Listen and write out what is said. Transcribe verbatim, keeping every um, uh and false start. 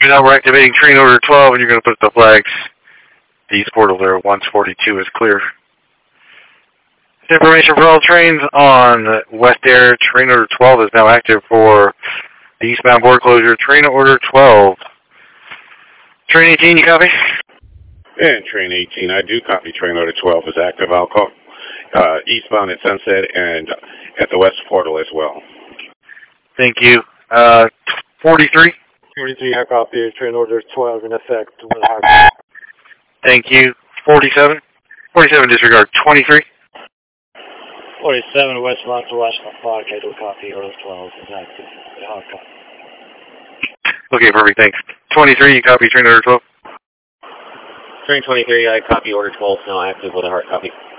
Now we're activating train order twelve, and you're going to put the flags. The east portal there, one forty-two is clear. Information for all trains on West Air. Train order twelve is now active for the eastbound board closure. Train order twelve. Train eighteen, you copy? And train eighteen, I do copy. Train order twelve is active. I'll call uh, eastbound at Sunset and at the west portal as well. Thank you. Uh, forty-three? forty-three, I copy. Train order twelve in effect. One hard. Thank you. forty-seven? forty-seven, disregard. twenty-three? forty-seven, westbound to Westbound Park. I do copy. Order twelve is active. Hard copy. Okay, perfect. Thanks. twenty-three, you copy. Train order twelve? Train twenty-three, I copy. Order twelve, now active with a hard copy.